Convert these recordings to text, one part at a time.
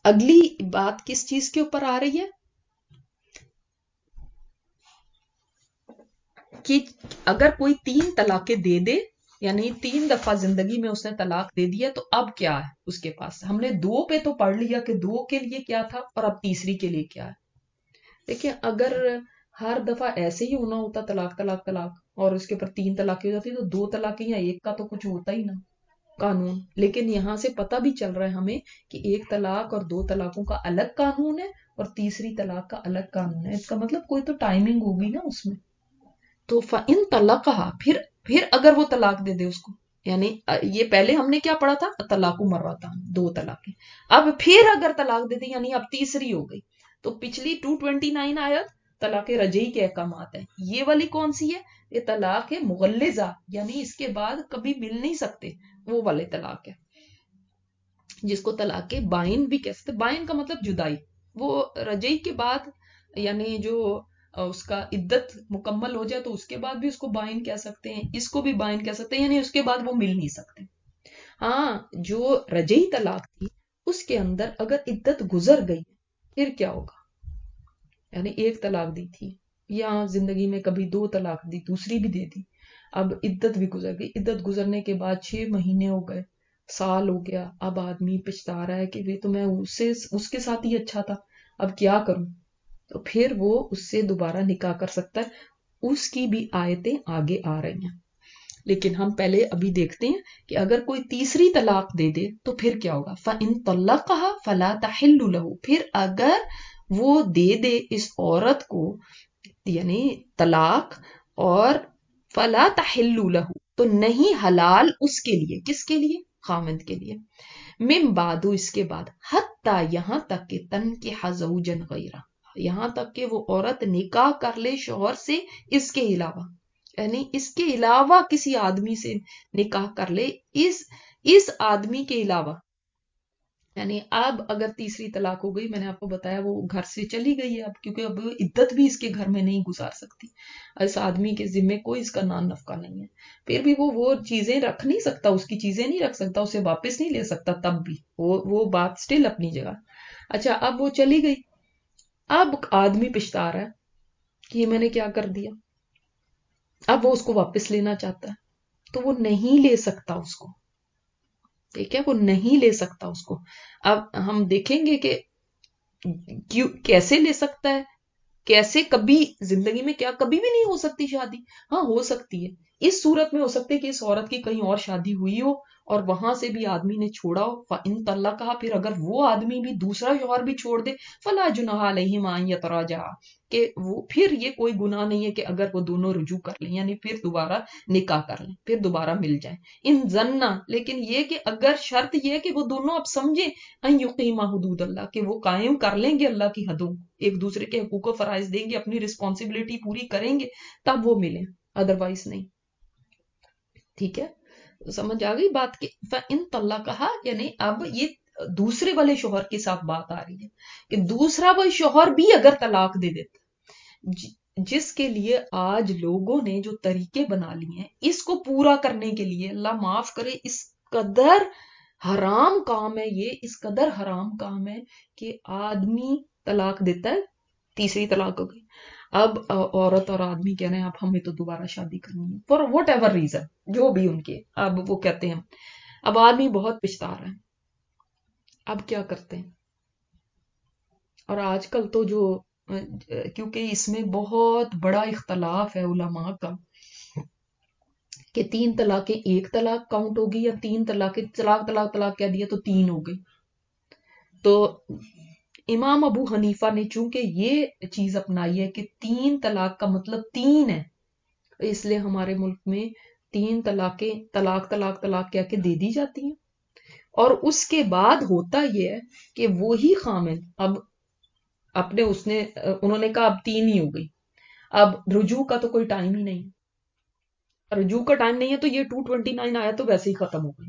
اگلی بات کس چیز کے اوپر آ رہی ہے کہ اگر کوئی 3 طلاقیں دے دے، یعنی 3 دفعہ زندگی میں اس نے طلاق دے دیا، تو اب کیا ہے اس کے پاس؟ ہم نے 2 پہ تو پڑھ لیا کہ 2 کے لیے کیا تھا، اور اب تیسری کے لیے کیا ہے۔ دیکھیں اگر ہر دفعہ ایسے ہی ہونا ہوتا طلاق طلاق طلاق، اور اس کے اوپر 3 طلاقیں ہو جاتی، تو 2 طلاقیں یا 1 کا تو کچھ ہوتا ہی نا قانون۔ لیکن یہاں سے پتہ بھی چل رہا ہے ہمیں کہ 1 طلاق اور 2 طلاقوں کا الگ قانون ہے، اور تیسری طلاق کا الگ قانون ہے۔ اس کا مطلب کوئی تو ٹائمنگ ہوگی نا اس میں۔ تو فَإِن طَلَّقَهَا، پھر اگر وہ طلاق دے دے اس کو، یعنی یہ پہلے ہم نے کیا پڑھا تھا؟ طلاق مرتان، 2 طلاقیں۔ اب پھر اگر طلاق دے دے، یعنی اب تیسری ہو گئی، تو پچھلی 229 آیت طلاق رجعی کے احکامات ہیں، یہ والی کون سی ہے؟ یہ طلاق ہے مغلظہ، یعنی اس کے بعد کبھی مل نہیں سکتے، وہ والے طلاق ہے، جس کو طلاق بائن بھی کہہ سکتے۔ بائن کا مطلب جدائی۔ وہ رجعی کے بعد، یعنی جو اس کا عدت مکمل ہو جائے تو اس کے بعد بھی اس کو بائن کہہ سکتے ہیں، اس کو بھی بائن کہہ سکتے ہیں، یعنی اس کے بعد وہ مل نہیں سکتے۔ ہاں، جو رجعی طلاق تھی اس کے اندر اگر عدت گزر گئی پھر کیا ہوگا؟ یعنی 1 طلاق دی تھی، یا زندگی میں کبھی 2 طلاق دی، دوسری بھی دے دی، اب عدت بھی گزر گئی، عدت گزرنے کے بعد 6 مہینے ہو گئے، سال ہو گیا، اب آدمی پچھتا رہا ہے کہ وہ تو میں اس کے ساتھ ہی اچھا تھا، اب کیا کروں؟ تو پھر وہ اس سے دوبارہ نکاح کر سکتا ہے۔ اس کی بھی آیتیں آگے آ رہی ہیں، لیکن ہم پہلے ابھی دیکھتے ہیں کہ اگر کوئی تیسری طلاق دے دے تو پھر کیا ہوگا؟ فَإِن طَلَّقَهَا فَلَا تَحِلُّ لَهُ، پھر اگر وہ دے دے اس عورت کو یعنی طلاق، اور فَلَا تَحِلُّ لَهُ، تو نہیں حلال اس کے لیے، کس کے لیے؟ خامند کے لیے، من بعد، اس کے بعد، حتی یہاں تک کہ تنکح زوجا غیرہ، یہاں تک کہ وہ عورت نکاح کر لے شوہر سے اس کے علاوہ، یعنی اس کے علاوہ کسی آدمی سے نکاح کر لے، اس آدمی کے علاوہ، یعنی اب اگر تیسری طلاق ہو گئی، میں نے آپ کو بتایا وہ گھر سے چلی گئی ہے اب، کیونکہ اب عدت بھی اس کے گھر میں نہیں گزار سکتی، اس آدمی کے ذمے کوئی اس کا نان نفقہ نہیں ہے، پھر بھی وہ چیزیں رکھ نہیں سکتا، اس کی چیزیں نہیں رکھ سکتا، اسے واپس نہیں لے سکتا، تب بھی وہ بات سٹل اپنی جگہ۔ اچھا، اب وہ چلی گئی، اب آدمی پچھتا رہا ہے کہ یہ میں نے کیا کر دیا، اب وہ اس کو واپس لینا چاہتا ہے، تو وہ نہیں لے سکتا اس کو، ٹھیک ہے، وہ نہیں لے سکتا اس کو۔ اب ہم دیکھیں گے کہ کیسے لے سکتا ہے، کیسے، کبھی زندگی میں کیا کبھی بھی نہیں ہو سکتی شادی؟ ہاں ہو سکتی ہے، اس صورت میں ہو سکتی ہے کہ اس عورت کی کہیں اور شادی ہوئی ہو اور وہاں سے بھی آدمی نے چھوڑا ہو، فَإِن طَلَّقَهَا، پھر اگر وہ آدمی بھی دوسرا شوہر بھی چھوڑ دے، فَلَا جُنَاحَ عَلَيْهِمَا أَن يَتَرَاجَعَا، کہ وہ پھر یہ کوئی گناہ نہیں ہے کہ اگر وہ دونوں رجوع کر لیں، یعنی پھر دوبارہ نکاح کر لیں، پھر دوبارہ مل جائیں، ان ظنّا، لیکن یہ کہ اگر شرط یہ ہے کہ وہ دونوں اب سمجھیں، ان یقیما حدود اللہ، کہ وہ قائم کر لیں گے اللہ کی حدوں، ایک دوسرے کے حقوق و فرائض دیں گے، اپنی رسپانسبلٹی پوری کریں گے، تب وہ ملیں، ادروائز نہیں۔ ٹھیک ہے، سمجھ آ گئی بات کہ فَإِن طَلَّقَهَا، یعنی اب یہ دوسرے والے شوہر کے ساتھ بات آ رہی ہے کہ دوسرا وہ شوہر بھی اگر طلاق دے دیتا، جس کے لیے آج لوگوں نے جو طریقے بنا لیے ہیں اس کو پورا کرنے کے لیے، اللہ معاف کرے، اس قدر حرام کام ہے یہ، اس قدر حرام کام ہے کہ آدمی طلاق دیتا ہے، تیسری طلاق ہو گئی، اب عورت اور آدمی کہہ رہے ہیں اب ہمیں تو دوبارہ شادی کرنی ہے فار وٹ ایور ریزن، جو بھی ان کے، اب وہ کہتے ہیں، اب آدمی بہت پچھتا رہا ہے، اب کیا کرتے ہیں؟ اور آج کل تو جو کیونکہ اس میں بہت بڑا اختلاف ہے علماء کا کہ 3 طلاقیں 1 طلاق کاؤنٹ ہوگی یا 3 طلاقیں، طلاق طلاق طلاق کہہ دیا تو 3 ہو گئی۔ تو امام ابو حنیفہ نے چونکہ یہ چیز اپنائی ہے کہ 3 طلاق کا مطلب 3 ہے، اس لیے ہمارے ملک میں 3 طلاقیں طلاق طلاق طلاق کہہ کے دے دی جاتی ہیں، اور اس کے بعد ہوتا یہ ہے کہ وہی خامن اب اپنے انہوں نے کہا اب 3 ہی ہو گئی، اب رجوع کا تو کوئی ٹائم ہی نہیں، رجوع کا ٹائم نہیں ہے، تو یہ 229 آیا تو ویسے ہی ختم ہو گئی،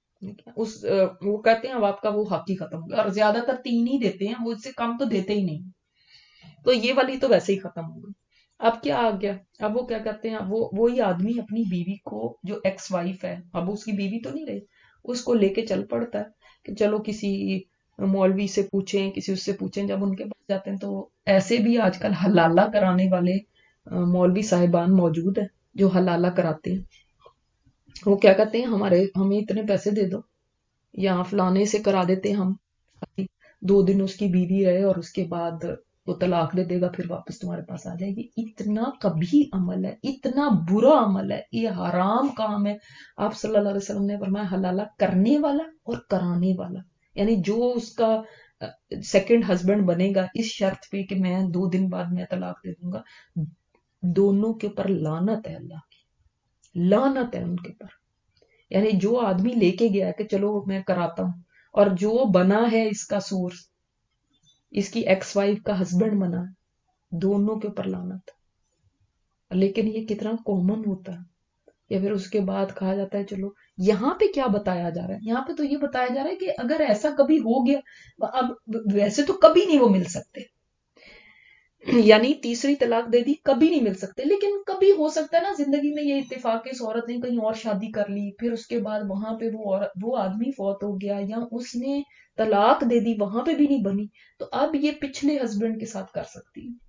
وہ کہتے ہیں اب آپ کا وہ حق ہی ختم ہو گیا، اور زیادہ تر 3 ہی دیتے ہیں، وہ اس سے کم تو دیتے ہی نہیں، تو یہ والی تو ویسے ہی ختم ہو گئی۔ اب کیا آ گیا؟ اب وہ کیا کرتے ہیں، وہی آدمی اپنی بیوی کو، جو ایکس وائف ہے، اب اس کی بیوی تو نہیں رہی، اس کو لے کے چل پڑتا ہے کہ چلو کسی मौलवी से पूछें, किसी उससे पूछें, जब उनके पास जाते हैं तो ऐसे भी आजकल हलाला कराने वाले मौलवी साहिबान मौजूद है जो हलाला कराते हैं। वो क्या कहते हैं, हमें इतने पैसे दे दो या फलाने से करा देते हैं हम, 2 दिन उसकी बीवी रहे और उसके बाद वो तलाक दे देगा, फिर वापस तुम्हारे पास आ जाएगी। इतना कभी अमल है, इतना बुरा अमल है, ये हराम काम है। आप सल्लल्लाहु अलैहि वसल्लम ने फरमाया हलाला करने वाला और कराने वाला, यानी जो उसका सेकंड हस्बैंड बनेगा इस शर्त पे कि मैं 2 दिन बाद मैं तलाक दे दूंगा, दोनों के ऊपर लानत है, अल्लाह की लानत है उनके ऊपर। यानी जो आदमी लेके गया है कि चलो मैं कराता हूं, और जो बना है इसका सोर्स, इसकी एक्स वाइफ का हस्बैंड बना है, दोनों के ऊपर लानत। लेकिन ये कितना कॉमन होता है। या फिर उसके बाद कहा जाता है चलो, यहाँ पे क्या बताया जा रहा है, यहाँ पे तो ये बताया जा रहा है कि अगर ऐसा कभी हो गया, अब वैसे तो कभी नहीं वो मिल सकते, यानी तीसरी तलाक दे दी कभी नहीं मिल सकते, लेकिन कभी हो सकता है ना जिंदगी में ये इत्तेफाक इस औरत ने कहीं और शादी कर ली, फिर उसके बाद वहां पे वो आदमी फौत हो गया या उसने तलाक दे दी, वहां पे भी नहीं बनी, तो अब ये पिछले हस्बैंड के साथ कर सकती है।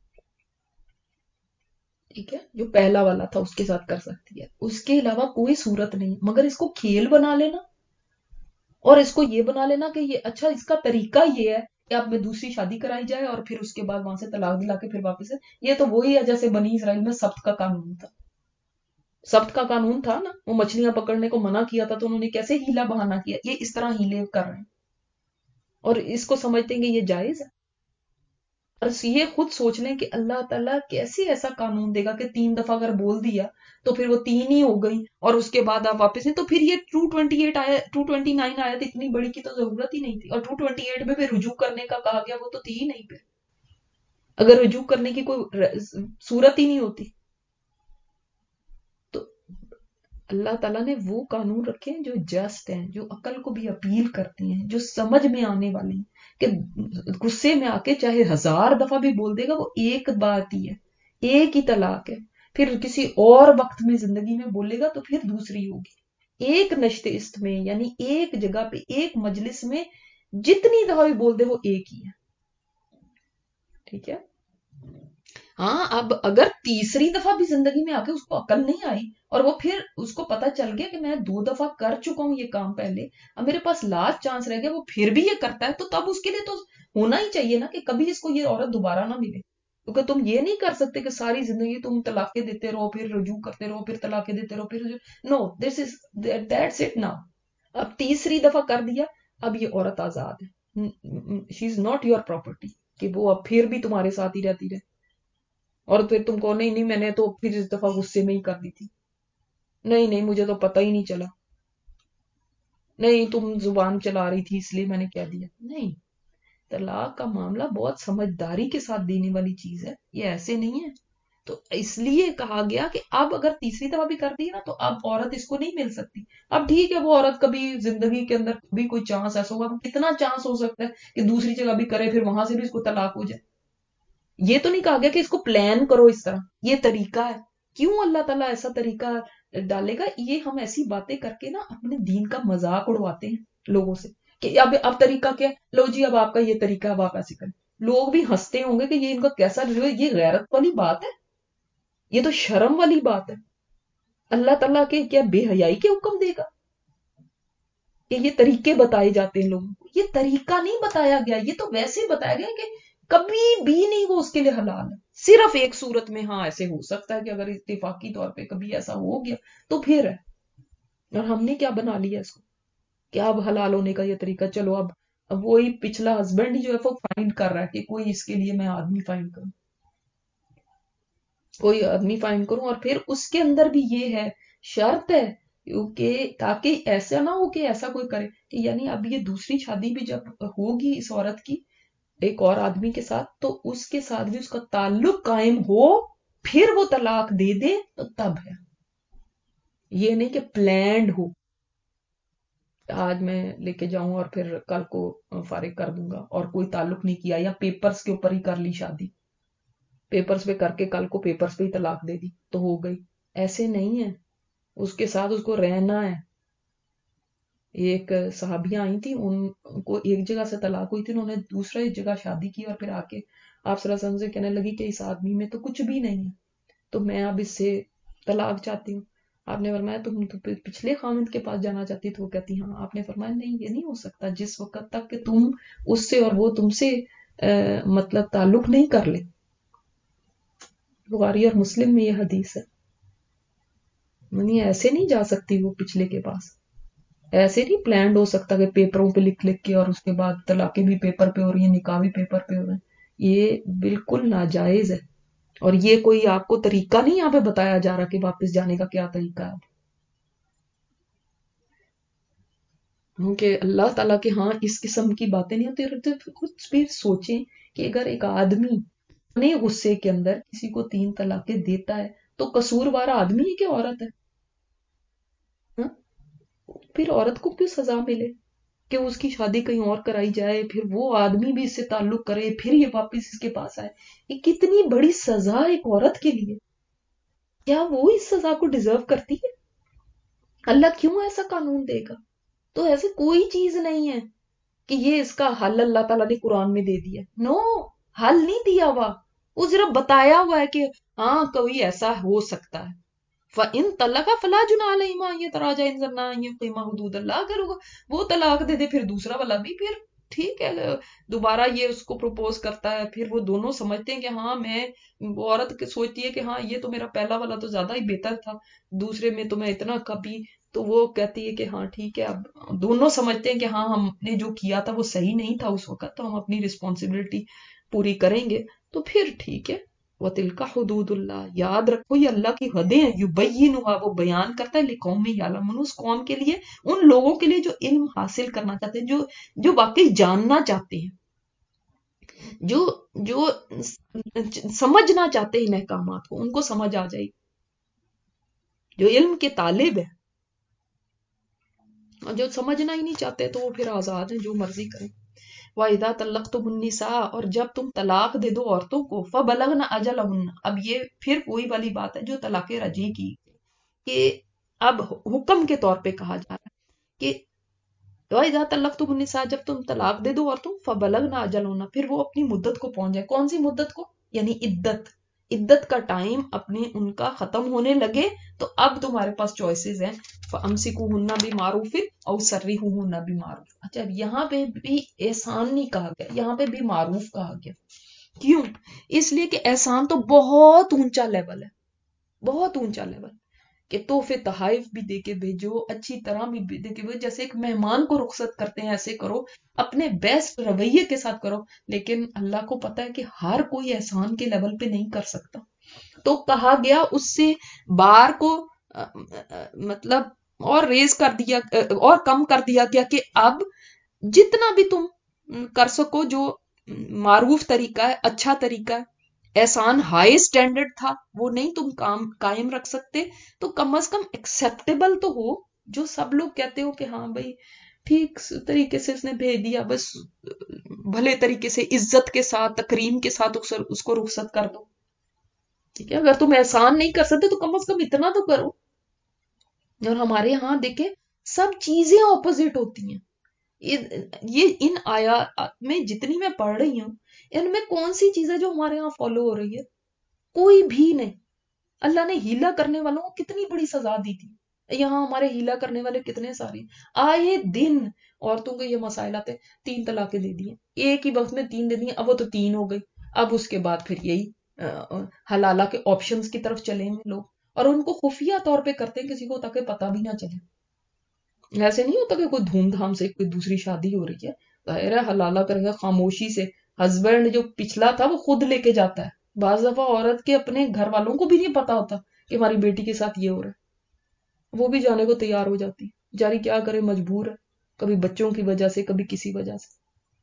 ठीक है, जो पहला वाला था उसके साथ कर सकती है, उसके अलावा कोई सूरत नहीं। मगर इसको खेल बना लेना और इसको ये बना लेना कि ये अच्छा, इसका तरीका ये है कि आप में दूसरी शादी कराई जाए और फिर उसके बाद वहां से तलाक दिला के फिर वापस है, ये तो वही है जैसे बनी इसराइल में सब्त का कानून था। सब्त का कानून था ना, वो मछलियां पकड़ने को मना किया था तो उन्होंने कैसे हीला बहाना किया, ये इस तरह हीले कर रहे हैं और इसको समझते हैं कि ये जायज है। और ये खुद सोच लें कि अल्लाह ताला कैसे ऐसा कानून देगा कि 3 दफा अगर बोल दिया तो फिर वो 3 ही हो गई और उसके बाद आप वापस नहीं, तो फिर ये 228 आया, 229 आया, तो इतनी बड़ी की तो जरूरत ही नहीं थी। और 228 में भी रुजू करने का कहा गया, वो तो थी ही नहीं फिर, अगर रुजू करने की कोई सूरत ही नहीं होती। तो अल्लाह ताला ने वो कानून रखे हैं जो जस्ट हैं, जो अकल को भी अपील करते हैं, जो समझ में आने वाले हैं, कि गुस्से में आके चाहे 1000 दफा भी बोल देगा, वो एक बात ही है, एक ही तलाक है। फिर किसी और वक्त में जिंदगी में बोलेगा तो फिर दूसरी होगी। एक नश्ते में, यानी एक जगह पे एक मजलिस में जितनी दफा भी बोल दे वो एक ही है। ठीक है। हाँ, अब अगर तीसरी दफा भी जिंदगी में आके उसको अकल नहीं आई और वो फिर उसको पता चल गया कि मैं 2 दफा कर चुका हूं ये काम पहले, अब मेरे पास लास्ट चांस रह गया, वो फिर भी ये करता है, तो तब उसके लिए तो होना ही चाहिए ना कि कभी इसको ये औरत दोबारा ना मिले। क्योंकि तुम ये नहीं कर सकते कि सारी जिंदगी तुम तलाके देते रहो, फिर रुजू करते रहो, फिर तलाके देते रहो, फिर no, this is that's it now. अब तीसरी दफा कर दिया, अब ये औरत आजाद है, she is not your property कि वो अब फिर भी तुम्हारे साथ ही रहती रहे। और फिर तुम कहो नहीं नहीं, मैंने तो फिर इस दफा गुस्से में ही कर दी थी, नहीं नहीं मुझे तो पता ही नहीं चला, नहीं तुम जुबान चला रही थी इसलिए मैंने कह दिया। नहीं, तलाक का मामला बहुत समझदारी के साथ देने वाली चीज है, ये ऐसे नहीं है। तो इसलिए कहा गया कि अब अगर तीसरी दफा भी कर दी ना तो अब औरत इसको नहीं मिल सकती। अब ठीक है, वो औरत कभी जिंदगी के अंदर कभी कोई चांस ऐसा होगा, कितना चांस हो सकता है कि दूसरी जगह भी करे, फिर वहां से भी इसको तलाक हो जाए। ये तो नहीं कहा गया कि इसको प्लान करो इस तरह, ये तरीका है। क्यों अल्लाह ताला ऐसा तरीका डालेगा? ये हम ऐसी बातें करके ना अपने दीन का मजाक उड़वाते हैं लोगों से कि अब तरीका क्या है? लो जी, अब आपका ये तरीका, अब आप ऐसे करें। लोग भी हंसते होंगे कि ये इनका कैसा, ये गैरत वाली बात है, ये तो शर्म वाली बात है। अल्लाह ताला के क्या बेहयाई के हुक्म देगा कि ये तरीके बताए जाते हैं लोगों को? ये तरीका नहीं बताया गया, ये तो वैसे ही बताया गया कि कभी भी नहीं वो उसके लिए हलाल है। सिर्फ एक सूरत में हाँ ऐसे हो सकता है कि अगर इत्तेफाकी तौर पे कभी ऐसा हो गया तो फिर है। और हमने क्या बना लिया इसको, क्या अब हलाल होने का ये तरीका, चलो अब वही पिछला हस्बैंड ही जो है वो फाइंड कर रहा है कि कोई इसके लिए मैं आदमी फाइंड करूं, कोई आदमी फाइंड करूं। और फिर उसके अंदर भी ये है, शर्त है, क्योंकि ताकि ऐसा ना हो कि ऐसा कोई करे कि यानी अब ये दूसरी शादी भी जब होगी इस औरत की एक और आदमी के साथ, तो उसके साथ भी उसका ताल्लुक कायम हो, फिर वो तलाक दे दे तो तब है। ये नहीं कि प्लान्ड हो, आज मैं लेके जाऊं और फिर कल को फारिग कर दूंगा और कोई ताल्लुक नहीं किया, या पेपर्स के ऊपर ही कर ली शादी, पेपर्स पे करके कल को पेपर्स पे ही तलाक दे दी तो हो गई। ऐसे नहीं है, उसके साथ उसको रहना है। ایک صحابیاں آئی تھی، ان کو ایک جگہ سے طلاق ہوئی تھی، انہوں نے دوسرے جگہ شادی کی اور پھر آ کے آپ صلی اللہ علیہ وسلم سے کہنے لگی کہ اس آدمی میں تو کچھ بھی نہیں ہے، تو میں اب اس سے طلاق چاہتی ہوں. آپ نے فرمایا تم تو پچھلے خاوند کے پاس جانا چاہتی، تو وہ کہتی ہاں. آپ نے فرمایا نہیں، یہ نہیں ہو سکتا جس وقت تک کہ تم اس سے اور وہ تم سے مطلب تعلق نہیں کر لے. بخاری اور مسلم میں یہ حدیث ہے. یعنی ایسے نہیں جا سکتی وہ پچھلے کے پاس، ایسے نہیں پلانڈ ہو سکتا کہ پیپروں پہ لکھ لکھ کے اور اس کے بعد طلاقیں بھی پیپر پہ ہو رہی ہیں، نکاح بھی پیپر پہ ہو رہے ہیں. یہ بالکل ناجائز ہے. اور یہ کوئی آپ کو طریقہ نہیں یہاں پہ بتایا جا رہا کہ واپس جانے کا کیا طریقہ ہے. کیونکہ اللہ تعالیٰ کے ہاں اس قسم کی باتیں نہیں ہوتی. کچھ بھی سوچیں کہ اگر ایک آدمی اپنے غصے کے اندر کسی کو 3 طلاقیں دیتا ہے تو قصوروار آدمی ہے کہ عورت ہے؟ ہاں؟ پھر عورت کو کیوں سزا ملے کہ اس کی شادی کہیں اور کرائی جائے، پھر وہ آدمی بھی اس سے تعلق کرے، پھر یہ واپس اس کے پاس آئے؟ یہ کتنی بڑی سزا ایک عورت کے لیے. کیا وہ اس سزا کو ڈیزرو کرتی ہے؟ اللہ کیوں ایسا قانون دے گا؟ تو ایسے کوئی چیز نہیں ہے کہ یہ اس کا حل اللہ تعالیٰ نے قرآن میں دے دیا. نو، حل نہیں دیا ہوا. وہ صرف بتایا ہوا ہے کہ ہاں کوئی ایسا ہو سکتا ہے. فَإِن طَلَّقَ فَلَا جُنَاحَ عَلَيْهِمَا أَن يَتَرَاجَعَا إِن ظَنَّا أَن يُقِيمَا حُدُودَ اللَّهِ. اگر وہ طلاق دے دے پھر دوسرا والا بھی پھر ٹھیک ہے، دوبارہ یہ اس کو پروپوز کرتا ہے، پھر وہ دونوں سمجھتے ہیں کہ ہاں وہ عورت سوچتی ہے کہ ہاں یہ تو میرا پہلا والا تو زیادہ ہی بہتر تھا، دوسرے میں تو میں اتنا کبھی، تو وہ کہتی ہے کہ ہاں ٹھیک ہے. اب دونوں سمجھتے ہیں کہ ہاں ہم نے جو کیا تھا وہ صحیح نہیں تھا اس وقت، تو ہم اپنی رسپانسبلٹی پوری کریں گے، تو پھر ٹھیک ہے. وَتِلْكَ حُدُودُ اللَّهِ. یاد رکھو یہ اللہ کی حدیں ہیں. یُبَيِّنُهَا، وہ بیان کرتا ہے، لِقَوْمٍ يَعْلَمُونَ، اس قوم کے لیے، ان لوگوں کے لیے جو علم حاصل کرنا چاہتے ہیں، جو واقعی جاننا چاہتے ہیں، جو سمجھنا چاہتے ہیں ان احکامات کو، ان کو سمجھ آ جائے. جو علم کے طالب ہے، اور جو سمجھنا ہی نہیں چاہتے تو وہ پھر آزاد ہیں، جو مرضی کریں. وَإِذَا طَلَّقْتُمُ النِّسَاءَ، اور جب تم طلاق دے دو عورتوں کو، فَبَلَغْنَ أَجَلَهُنَّ. اب یہ پھر وہی والی بات ہے جو طلاق رجعی کی، کہ اب حکم کے طور پہ کہا جا رہا ہے کہ وَإِذَا طَلَّقْتُمُ النِّسَاءَ، جب تم طلاق دے دو عورتوں، فَبَلَغْنَ أَجَلَهُنَّ، پھر وہ اپنی مدت کو پہنچ جائے. کون سی مدت کو؟ یعنی عدت کا ٹائم اپنے ان کا ختم ہونے لگے، تو اب تمہارے پاس چوائسیز ہیں. فَأَمْسِكُوهُنَّ بِمَعْرُوفٍ أَوْ سَرِّحُوهُنَّ بِمَعْرُوفٍ. اچھا اب یہاں پہ بھی احسان نہیں کہا گیا، یہاں پہ بھی معروف کہا گیا. کیوں؟ اس لیے کہ احسان تو بہت اونچا لیول ہے، بہت اونچا لیول، کہ تحفے تحائف بھی دے کے بھیجو، اچھی طرح بھی دے کے بھیجو، جیسے ایک مہمان کو رخصت کرتے ہیں ایسے کرو، اپنے بیسٹ رویے کے ساتھ کرو. لیکن اللہ کو پتا ہے کہ ہر کوئی احسان کے لیول پہ نہیں کر سکتا، تو کہا گیا اس سے بار کو مطلب اور ریز کر دیا، اور کم کر دیا گیا، کہ اب جتنا بھی تم کر سکو جو معروف طریقہ ہے، اچھا طریقہ ہے، احسان ہائی سٹینڈرڈ تھا وہ نہیں تم قائم رکھ سکتے، تو کم از کم ایکسیپٹیبل تو ہو، جو سب لوگ کہتے ہو کہ ہاں بھائی ٹھیک طریقے سے اس نے بھیج دیا، بس بھلے طریقے سے عزت کے ساتھ تکریم کے ساتھ اس کو رخصت کر دو. ٹھیک ہے، اگر تم احسان نہیں کر سکتے تو کم از کم اتنا تو کرو. اور ہمارے ہاں دیکھیں سب چیزیں اپوزٹ ہوتی ہیں. یہ ان آیات میں جتنی میں پڑھ رہی ہوں، ان میں کون سی چیز ہے جو ہمارے ہاں فالو ہو رہی ہے؟ کوئی بھی نہیں. اللہ نے ہیلا کرنے والوں کو کتنی بڑی سزا دی تھی، یہاں ہمارے ہیلا کرنے والے کتنے سارے آئے دن عورتوں کو یہ مسائل آتے. 3 طلاقیں دے دی ہیں، ایک ہی وقت میں 3 دے دی ہیں، اب وہ تو 3 ہو گئی. اب اس کے بعد پھر یہی حلالہ کے آپشنز کی طرف چلیں گے لوگ، اور ان کو خفیہ طور پہ کرتے ہیں کسی کو تاکہ پتہ بھی نہ چلے. ایسے نہیں ہوتا کہ کوئی دھوم دھام سے کوئی دوسری شادی ہو رہی ہے، ظاہر ہے حلالہ کریں گے خاموشی سے. ہسبینڈ جو پچھلا تھا وہ خود لے کے جاتا ہے. بعض دفعہ عورت کے اپنے گھر والوں کو بھی نہیں پتا ہوتا کہ ہماری بیٹی کے ساتھ یہ ہو رہا ہے، وہ بھی جانے کو تیار ہو جاتی. جاری کیا کرے، مجبور ہے، کبھی بچوں کی وجہ سے، کبھی کسی وجہ سے.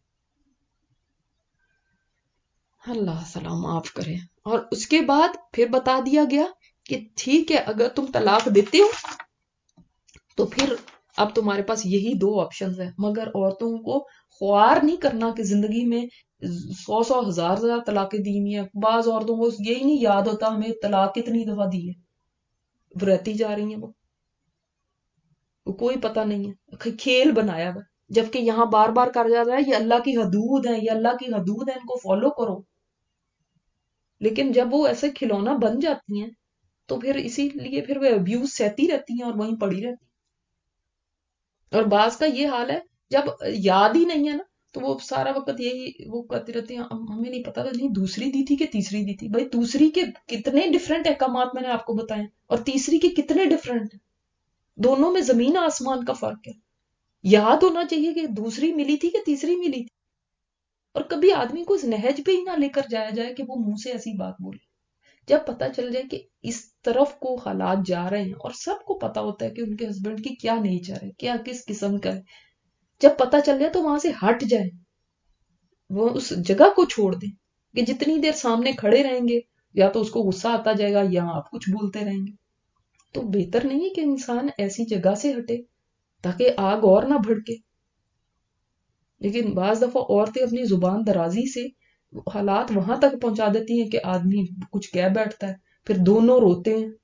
اللہ سلام معاف کرے. اور اس کے بعد پھر بتا دیا گیا کہ ٹھیک ہے اگر تم طلاق دیتے ہو تو پھر اب تمہارے پاس یہی 2 آپشنز ہیں. مگر عورتوں کو خوار نہیں کرنا کہ زندگی میں 100 ہزار طلاقیں دی ہوئی ہیں. بعض عورتوں کو یہی نہیں یاد ہوتا ہمیں طلاق کتنی دفعہ دی ہے، رہتی جا رہی ہیں وہ. کوئی پتہ نہیں ہے، کھیل بنایا ہوا، جبکہ یہاں بار بار کہا جا رہا ہے یہ اللہ کی حدود ہیں، یہ اللہ کی حدود ہیں، ان کو فالو کرو. لیکن جب وہ ایسے کھلونا بن جاتی ہیں تو پھر اسی لیے پھر وہ ابیوز سہتی رہتی ہیں اور وہیں پڑی رہتی ہیں. اور بعض کا یہ حال ہے جب یاد ہی نہیں ہے نا تو وہ سارا وقت یہی وہ کرتے رہتے ہیں ہمیں نہیں پتا تھا نہیں دوسری دی تھی کہ تیسری دی تھی. بھائی دوسری کے کتنے ڈفرینٹ احکامات میں نے آپ کو بتائے اور تیسری کے کتنے ڈفرینٹ ہیں، دونوں میں زمین آسمان کا فرق ہے. یاد ہونا چاہیے کہ دوسری ملی تھی کہ تیسری ملی تھی. اور کبھی آدمی کو اس نہج پہ ہی نہ لے کر جایا جائے کہ وہ منہ سے ایسی بات بولے. جب پتا چل جائے کہ اس طرف کو حالات جا رہے ہیں اور سب کو پتا ہوتا ہے کہ ان کے ہسبینڈ کی کیا نیچر ہے، کیا کس قسم کا ہے، جب پتا چل جائے تو وہاں سے ہٹ جائے، وہ اس جگہ کو چھوڑ دیں. کہ جتنی دیر سامنے کھڑے رہیں گے یا تو اس کو غصہ آتا جائے گا یا آپ کچھ بولتے رہیں گے. تو بہتر نہیں ہے کہ انسان ایسی جگہ سے ہٹے تاکہ آگ اور نہ بھڑکے. لیکن بعض دفعہ عورتیں اپنی زبان درازی سے حالات وہاں تک پہنچا دیتی ہیں کہ آدمی کچھ کہہ بیٹھتا ہے، پھر دونوں روتے ہیں.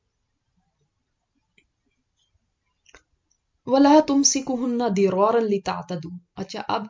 وَلَا تُمْسِكُهُنَّ ضِرَارًا لِتَعْتَدُوا. اچھا اب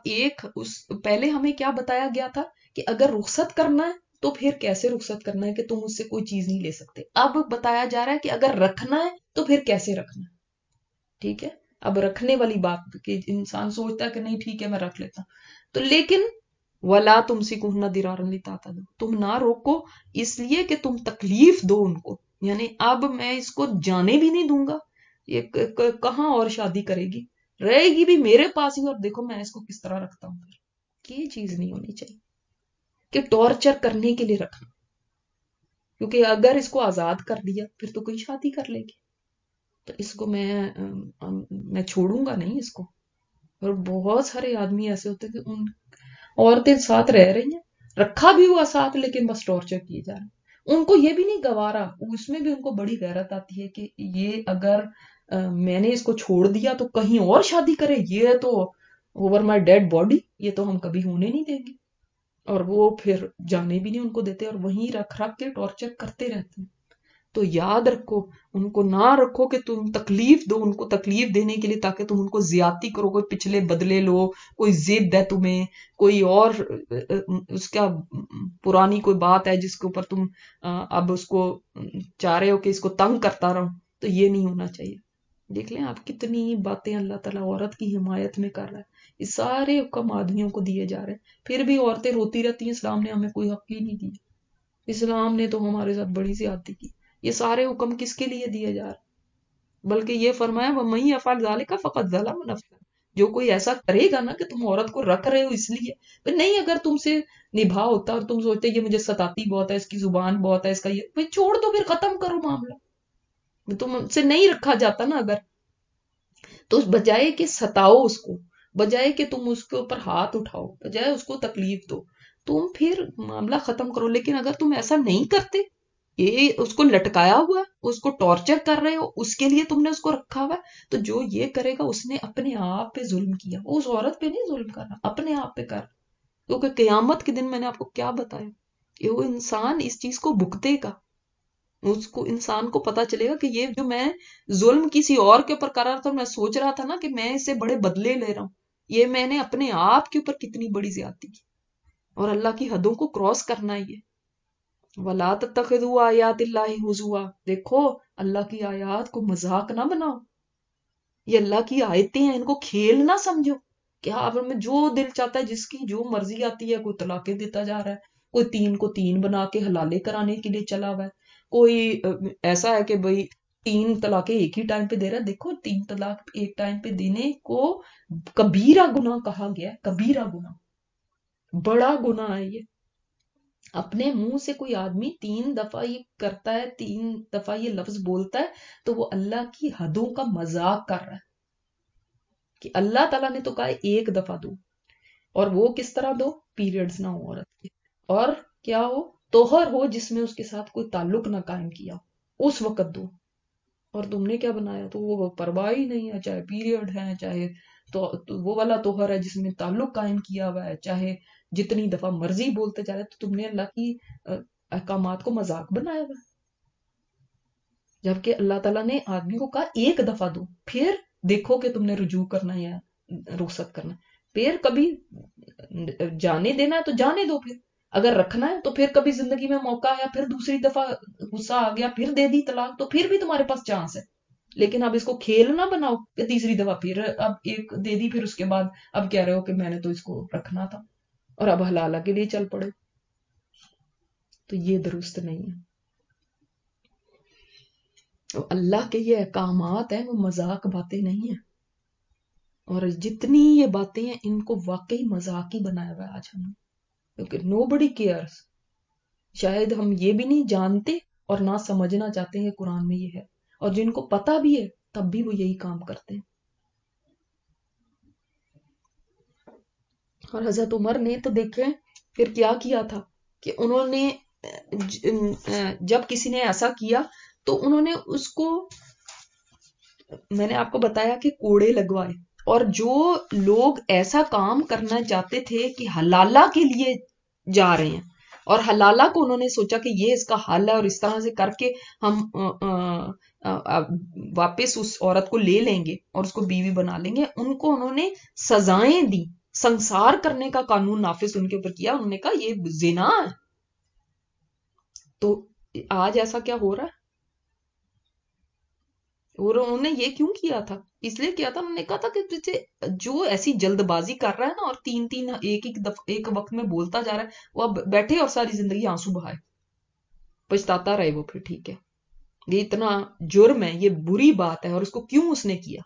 پہلے ہمیں کیا بتایا گیا تھا کہ اگر رخصت کرنا ہے تو پھر کیسے رخصت کرنا ہے کہ تم اس سے کوئی چیز نہیں لے سکتے. اب بتایا جا رہا ہے کہ اگر رکھنا ہے تو پھر کیسے رکھنا ہے. ٹھیک ہے، اب رکھنے والی بات کہ انسان سوچتا ہے کہ نہیں ٹھیک ہے میں رکھ لیتا ہوں تو لیکن وَلَا تُمْسِكُهُنَّ ضِرَارًا لِتَعْتَدُوا، تم نہ روکو اس لیے کہ تم تکلیف دو ان کو. یعنی اب میں اس کو جانے بھی نہیں دوں گا، یہ کہاں اور شادی کرے گی، رہے گی بھی میرے پاس ہی، اور دیکھو میں اس کو کس طرح رکھتا ہوں. یہ چیز نہیں ہونی چاہیے کہ ٹارچر کرنے کے لیے رکھنا، کیونکہ اگر اس کو آزاد کر دیا پھر تو کوئی شادی کر لے گی. تو اس کو میں چھوڑوں گا نہیں اس کو. اور بہت سارے آدمی ایسے ہوتے ہیں کہ ان عورتیں ساتھ رہ رہی ہیں، رکھا بھی ہوا ساتھ، لیکن بس ٹارچر کیے جا رہے ہیں. ان کو یہ بھی نہیں گوارا، اس میں بھی ان کو بڑی غیرت آتی ہے کہ یہ اگر میں نے اس کو چھوڑ دیا تو کہیں اور شادی کرے، یہ تو اوور مائی ڈیڈ باڈی، یہ تو ہم کبھی ہونے نہیں دیں گے. اور وہ پھر جانے بھی نہیں ان کو دیتے اور وہیں رکھ رکھ کے ٹارچر کرتے رہتے ہیں. تو یاد رکھو ان کو نہ رکھو کہ تم تکلیف دو ان کو، تکلیف دینے کے لیے تاکہ تم ان کو زیادتی کرو، کوئی پچھلے بدلے لو، کوئی ضد ہے تمہیں، کوئی اور اس کا پرانی کوئی بات ہے جس کے اوپر تم اب اس کو چاہ رہے ہو کہ اس کو تنگ کرتا رہو. تو یہ نہیں ہونا چاہیے. دیکھ لیں آپ کتنی باتیں اللہ تعالیٰ عورت کی حمایت میں کر رہا ہے. یہ سارے حکم آدمیوں کو دیے جا رہے ہیں، پھر بھی عورتیں روتی رہتی ہیں اسلام نے ہمیں کوئی حق ہی نہیں دیا، اسلام نے تو ہمارے ساتھ بڑی زیادتی کی. یہ سارے حکم کس کے لیے دیے جا رہے؟ بلکہ یہ فرمایا وَمَن يَفْعَلْ ذَلِكَ فَقَدْ ظَلَمَ نَفْسَهُ. جو کوئی ایسا کرے گا نا کہ تم عورت کو رکھ رہے ہو اس لیے نہیں، اگر تم سے نبھا ہوتا اور تم سوچتے یہ مجھے ستاتی بہت ہے، اس کی زبان بہت ہے، اس کا یہ چھوڑ دو، پھر ختم کرو معاملہ. تم سے نہیں رکھا جاتا نا اگر، تو بجائے کہ ستاؤ اس کو، بجائے کہ تم اس کے اوپر ہاتھ اٹھاؤ، بجائے اس کو تکلیف دو، تم پھر معاملہ ختم کرو. لیکن اگر تم ایسا نہیں کرتے، یہ اس کو لٹکایا ہوا ہے، اس کو ٹارچر کر رہے ہو، اس کے لیے تم نے اس کو رکھا ہوا ہے، تو جو یہ کرے گا اس نے اپنے آپ پہ ظلم کیا. اس عورت پہ نہیں ظلم کرنا، اپنے آپ پہ کر. کیونکہ قیامت کے دن میں نے آپ کو کیا بتایا کہ وہ انسان اس چیز کو بھگتے گا. اس کو انسان کو پتا چلے گا کہ یہ جو میں ظلم کسی اور کے اوپر کر رہا تھا، میں سوچ رہا تھا نا کہ میں اس سے بڑے بدلے لے رہا ہوں، یہ میں نے اپنے آپ کے اوپر کتنی بڑی زیادتی کی. اور اللہ کی حدوں کو کراس کرنا ہی ہے. وَلَا تَتَّخِذُوا آیَاتِ اللَّهِ هُزُوًا. دیکھو اللہ کی آیات کو مذاق نہ بناؤ، یہ اللہ کی آیتیں ہیں، ان کو کھیل نہ سمجھو کہ آپ میں جو دل چاہتا ہے جس کی جو مرضی آتی ہے. کوئی طلاقیں دیتا جا رہا ہے، کوئی تین کو تین بنا کے حلالے کرانے کے لیے چلا ہوا ہے، کوئی ایسا ہے کہ بھئی تین طلاقیں ایک ہی ٹائم پہ دے رہا ہے. دیکھو تین طلاق ایک ٹائم پہ دینے کو کبیرہ گناہ کہا گیا ہے، کبیرہ گناہ، بڑا گناہ ہے یہ. اپنے منہ سے کوئی آدمی تین دفعہ یہ کرتا ہے، تین دفعہ یہ لفظ بولتا ہے، تو وہ اللہ کی حدوں کا مذاق کر رہا ہے. کہ اللہ تعالیٰ نے تو کہا ایک دفعہ دو، اور وہ کس طرح دو؟ پیریڈز نہ ہو عورت کے، اور کیا ہو؟ توہر ہو جس میں اس کے ساتھ کوئی تعلق نہ قائم کیا ہو، اس وقت دو. اور تم نے کیا بنایا؟ تو وہ پرواہ ہی نہیں ہے، چاہے پیریڈ ہے، چاہے تو وہ والا توہر ہے جس میں تعلق قائم کیا ہوا ہے، چاہے جتنی دفعہ مرضی بولتے جا رہے، تو تم نے اللہ کی احکامات کو مذاق بنایا ہوا ہے. جبکہ اللہ تعالیٰ نے آدمی کو کہا ایک دفعہ دو، پھر دیکھو کہ تم نے رجوع کرنا ہے یا رخصت کرنا ہے. پھر کبھی جانے دینا ہے تو جانے دو. پھر اگر رکھنا ہے تو پھر کبھی زندگی میں موقع آیا, پھر دوسری دفعہ غصہ آ گیا, پھر دے دی طلاق, تو پھر بھی تمہارے پاس چانس ہے. لیکن اب اس کو کھیل نہ بناؤ کہ تیسری دفعہ پھر اب ایک دے دی, پھر اس کے بعد اب کہہ رہے ہو کہ میں نے تو اس کو رکھنا تھا اور اب حلالہ کے لیے چل پڑے. تو یہ درست نہیں ہے. اللہ کے یہ احکامات ہیں وہ مذاق باتیں نہیں ہیں. اور جتنی یہ باتیں ہیں ان کو واقعی مذاق ہی بنایا ہوا ہے آج ہم نے, کیونکہ نو بڈی کیئرس. شاید ہم یہ بھی نہیں جانتے اور نہ سمجھنا چاہتے ہیں قرآن میں یہ ہے, اور جن کو پتا بھی ہے تب بھی وہ یہی کام کرتے ہیں. اور حضرت عمر نے تو دیکھیں پھر کیا کیا تھا کہ انہوں نے جب کسی نے ایسا کیا تو انہوں نے اس کو, میں نے آپ کو بتایا کہ کوڑے لگوائے, اور جو لوگ ایسا کام کرنا چاہتے تھے کہ حلالہ کے لیے جا رہے ہیں اور حلالہ کو انہوں نے سوچا کہ یہ اس کا حل ہے اور اس طرح سے کر کے ہم واپس اس عورت کو لے لیں گے اور اس کو بیوی بنا لیں گے, ان کو انہوں نے سزائیں دی, سنسار کرنے کا قانون نافذ ان کے اوپر کیا. انہوں نے کہا یہ زنا ہے. تو آج ایسا کیا ہو رہا ہے؟ اور انہوں نے یہ کیوں کیا تھا؟ اس لیے کیا تھا, انہوں نے کہا تھا کہ جو ایسی جلد بازی کر رہا ہے نا اور تین ایک وقت میں بولتا جا رہا ہے, وہ اب بیٹھے اور ساری زندگی آنسو بہائے, پچھتاتا رہے وہ پھر. ٹھیک ہے, یہ اتنا جرم ہے, یہ بری بات ہے, اور اس کو کیوں اس نے کیا؟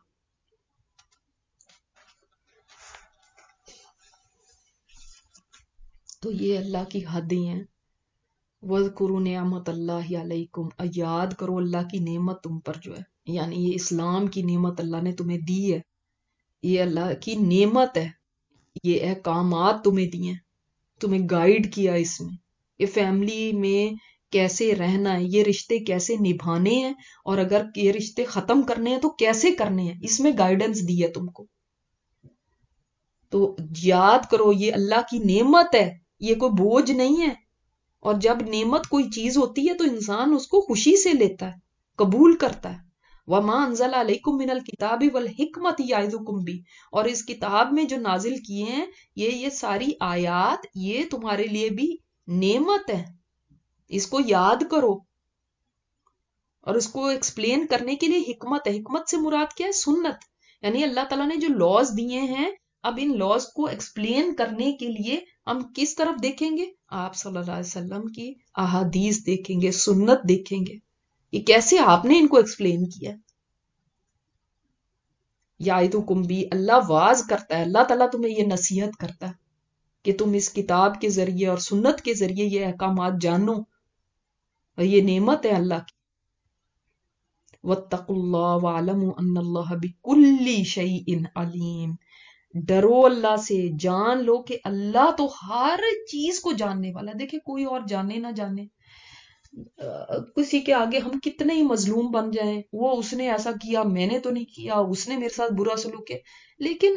تو یہ اللہ کی حدیں ہیں. وَاذْكُرُوا نِعْمَتَ اللَّهِ عَلَيْكُمْ, یاد کرو اللہ کی نعمت تم پر جو ہے, یعنی یہ اسلام کی نعمت اللہ نے تمہیں دی ہے, یہ اللہ کی نعمت ہے, یہ احکامات تمہیں دیے, تمہیں گائیڈ کیا اس میں, یہ فیملی میں کیسے رہنا ہے, یہ رشتے کیسے نبھانے ہیں, اور اگر یہ رشتے ختم کرنے ہیں تو کیسے کرنے ہیں, اس میں گائیڈنس دی ہے تم کو. تو یاد کرو یہ اللہ کی نعمت ہے, یہ کوئی بوجھ نہیں ہے. اور جب نعمت کوئی چیز ہوتی ہے تو انسان اس کو خوشی سے لیتا ہے, قبول کرتا ہے. وَمَا أَنزَلَ عَلَيْكُم مِّنَ الْكِتَابِ وَالْحِكْمَةِ يَعِظُكُم بِهِ, اور اس کتاب میں جو نازل کیے ہیں یہ ساری آیات, یہ تمہارے لیے بھی نعمت ہے, اس کو یاد کرو. اور اس کو ایکسپلین کرنے کے لیے حکمت ہے. حکمت سے مراد کیا ہے؟ سنت. یعنی اللہ تعالیٰ نے جو لاز دیے ہیں, اب ان لاز کو ایکسپلین کرنے کے لیے ہم کس طرف دیکھیں گے؟ آپ صلی اللہ علیہ وسلم کی احادیث دیکھیں گے, سنت دیکھیں گے, یہ کیسے آپ نے ان کو ایکسپلین کیا. یعظکم بھی, اللہ واز کرتا ہے, اللہ تعالیٰ تمہیں یہ نصیحت کرتا ہے کہ تم اس کتاب کے ذریعے اور سنت کے ذریعے یہ احکامات جانو, اور یہ نعمت ہے اللہ کی. وَاتَّقُوا اللَّهَ وَاعْلَمُوا أَنَّ اللَّهَ بِكُلِّ شَيْءٍ عَلِيمٌ, ڈرو اللہ سے, جان لو کہ اللہ تو ہر چیز کو جاننے والا ہے. دیکھیں کوئی اور جانے نہ جانے, کسی کے آگے ہم کتنے ہی مظلوم بن جائیں, وہ اس نے ایسا کیا, میں نے تو نہیں کیا, اس نے میرے ساتھ برا سلوک کیا, لیکن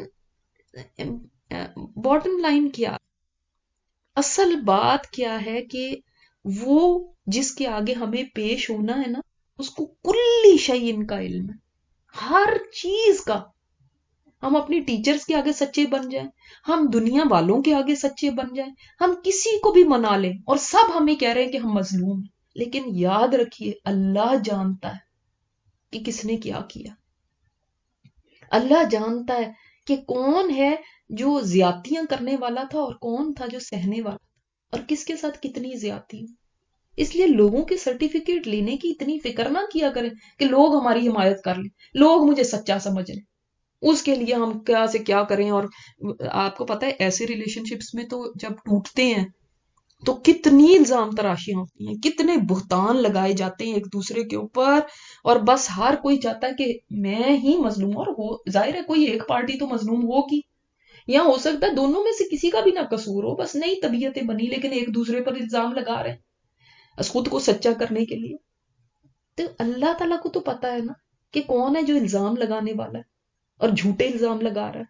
باٹم لائن کیا, اصل بات کیا ہے کہ وہ جس کے آگے ہمیں پیش ہونا ہے نا, اس کو کلی شیء کا علم ہے, ہر چیز کا. ہم اپنی ٹیچرز کے آگے سچے بن جائیں, ہم دنیا والوں کے آگے سچے بن جائیں, ہم کسی کو بھی منا لیں اور سب ہمیں کہہ رہے ہیں کہ ہم مظلوم ہیں, لیکن یاد رکھیے اللہ جانتا ہے کہ کس نے کیا کیا. اللہ جانتا ہے کہ کون ہے جو زیادتیاں کرنے والا تھا اور کون تھا جو سہنے والا تھا, اور کس کے ساتھ کتنی زیادتی. اس لیے لوگوں کے سرٹیفکیٹ لینے کی اتنی فکر نہ کیا کریں کہ لوگ ہماری حمایت کر لیں, لوگ مجھے سچا سمجھ لیں, اس کے لیے ہم کیا سے کیا کریں. اور آپ کو پتا ہے ایسے ریلیشن شپس میں تو جب ٹوٹتے ہیں تو کتنی الزام تراشیاں ہوتی ہیں, کتنے بہتان لگائے جاتے ہیں ایک دوسرے کے اوپر, اور بس ہر کوئی چاہتا ہے کہ میں ہی مظلوم. اور ظاہر ہے کوئی ایک پارٹی تو مظلوم ہوگی, یا ہو سکتا ہے دونوں میں سے کسی کا بھی نہ قصور ہو, بس نئی طبیعتیں بنی, لیکن ایک دوسرے پر الزام لگا رہے ہیں خود کو سچا کرنے کے لیے. تو اللہ تعالیٰ کو تو پتا ہے نا کہ کون ہے جو الزام لگانے والا ہے اور جھوٹے الزام لگا رہا ہے.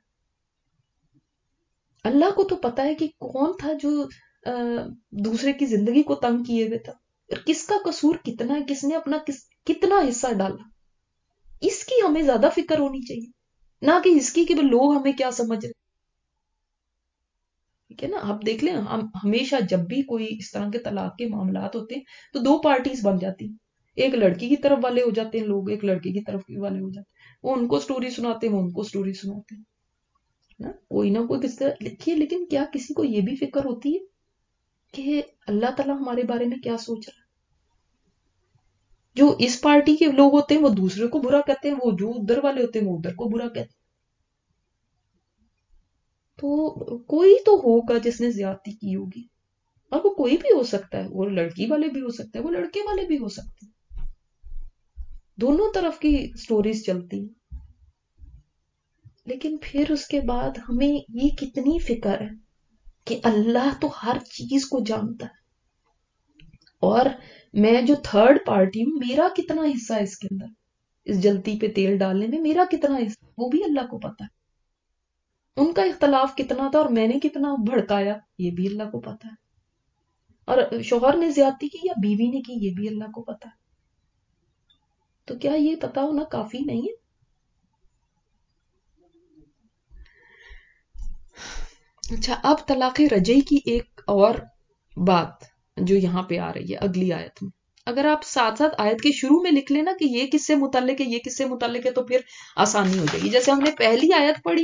اللہ کو تو پتا ہے کہ کون تھا جو دوسرے کی زندگی کو تنگ کیے ہوئے تھا, اور کس کا قصور کتنا ہے, کس نے اپنا کتنا حصہ ڈالا. اس کی ہمیں زیادہ فکر ہونی چاہیے. نہ کہ اس کی کہ لوگ ہمیں کیا سمجھ رہے. ٹھیک ہے نا. آپ دیکھ لیں ہم ہمیشہ جب بھی کوئی اس طرح کے طلاق کے معاملات ہوتے ہیں تو دو پارٹیز بن جاتی ہیں. ایک لڑکی کی طرف والے ہو جاتے ہیں لوگ، ایک لڑکے کی طرف والے ہو جاتے ہیں. وہ ان کو سٹوری سناتے ہیں، وہ ان کو سٹوری سناتے ہیں نا. کوئی نہ کوئی کس طرح لکھی ہے. لیکن کیا کسی کو یہ بھی فکر ہوتی ہے کہ اللہ تعالیٰ ہمارے بارے میں کیا سوچ رہا ہے؟ جو اس پارٹی کے لوگ ہوتے ہیں وہ دوسرے کو برا کہتے ہیں، وہ جو ادھر والے ہوتے ہیں وہ ادھر کو برا کہتے ہیں. تو کوئی تو ہوگا جس نے زیادتی کی ہوگی. اور وہ کوئی بھی ہو سکتا ہے، وہ لڑکی والے بھی ہو سکتے ہیں، وہ لڑکے والے بھی ہو سکتے ہیں. دونوں طرف کی سٹوریز چلتی ہیں. لیکن پھر اس کے بعد ہمیں یہ کتنی فکر ہے کہ اللہ تو ہر چیز کو جانتا ہے، اور میں جو تھرڈ پارٹی ہوں میرا کتنا حصہ ہے اس کے اندر، اس جلتی پہ تیل ڈالنے میں میرا کتنا حصہ وہ بھی اللہ کو پتا ہے. ان کا اختلاف کتنا تھا اور میں نے کتنا بھڑکایا یہ بھی اللہ کو پتا ہے. اور شوہر نے زیادتی کی یا بیوی نے کی یہ بھی اللہ کو پتا ہے. تو کیا یہ پتا ہونا کافی نہیں ہے؟ اچھا، اب طلاق رجعی کی ایک اور بات جو یہاں پہ آ رہی ہے اگلی آیت میں. اگر آپ ساتھ ساتھ آیت کے شروع میں لکھ لینا کہ یہ کس سے متعلق ہے یہ کس سے متعلق ہے تو پھر آسانی ہو جائے گی. جیسے ہم نے پہلی آیت پڑھی